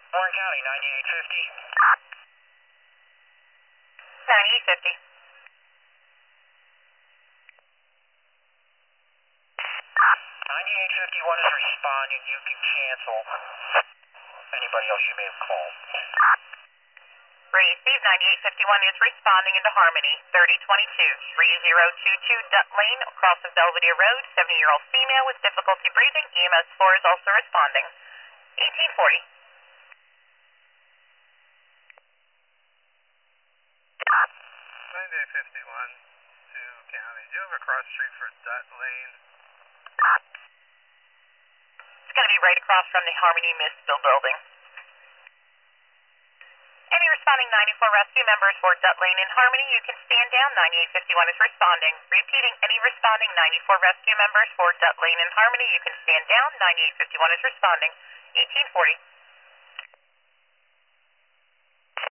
Warren County, 9850. 9850. 9851 is responding. You can cancel anybody else you may have called. Received. 9851 is responding into Harmony. 3022 Dutt Lane, across of Belvedere Road. 70-year-old female with difficulty breathing. EMS 4 is also responding. 1840. 9851 to County. Do you have a cross street for Dutt Lane? It's going to be right across from the Harmony Mistville building. Any responding 94 rescue members for Dutt Lane in Harmony, you can stand down. 9851 is responding. Repeating, any responding 94 rescue members for Dutt Lane in Harmony, you can stand down. 9851 is responding. 1840.